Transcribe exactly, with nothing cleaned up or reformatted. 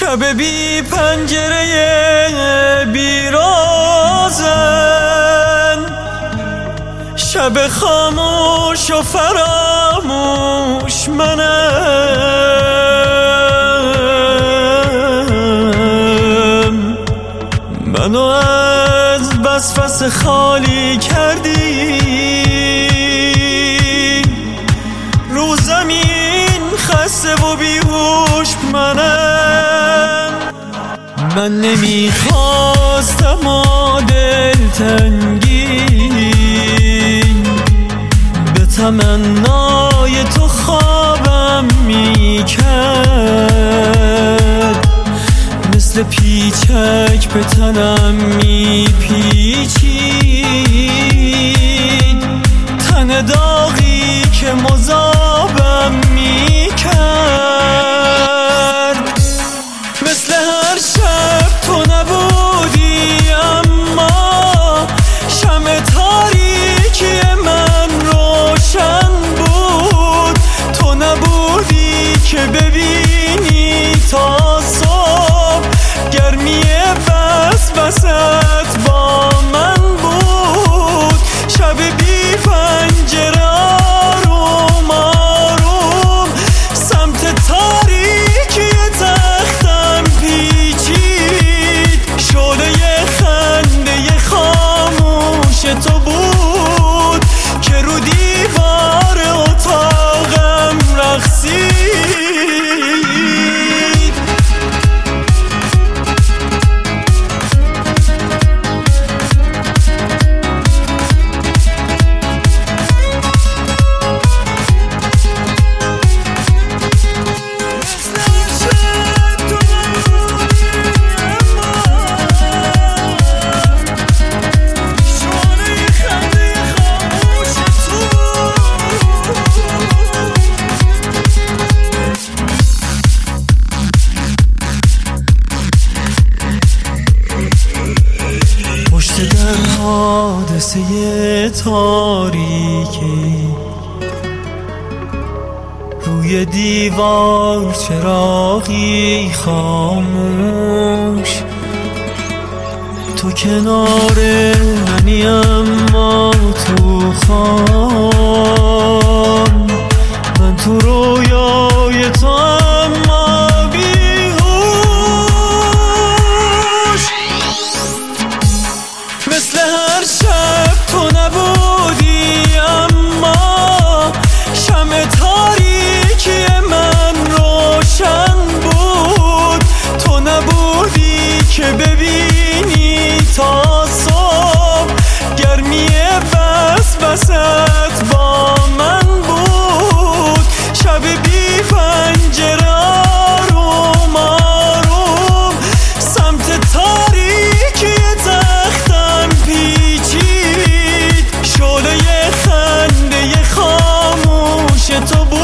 شب بی پنجره بیرازن، شب خاموش و فراموش منم. منو از بس فس خالی کردی، رو زمین خسته و بیهوش منم. من نمیخواستم و دلتنگی به تمنای تو خوابم میکرد، مثل پیچک به تنم میپیچید، تن داغی که مذابم میکرد. مثل هر شب تو نبودی، اما شمع تاریکی من روشن بود. تو نبودی که ببینی تا صبح، گرمی بس بست با من بود. شب بی پنجره آروم آروم سمت تاریکی تختم پیچید، شعله خنده خاموش تو بود که رو دیوار اتاقم رقصید. در حادثه تاریکی روی دیوار چراغی خاموش، تو کنار منی اما تو خواب، من تو رویای تو اما بیهوش. مثل هر شب تو نبودی، اما شمع تاریکی من روشن بود. تو نبودی که ببینی تا صبح، گرمی بس بست با من بود. شب بی پنجره آروم آروم سمت تاریکی تختم پیچید، شعله خنده خاموش تو بود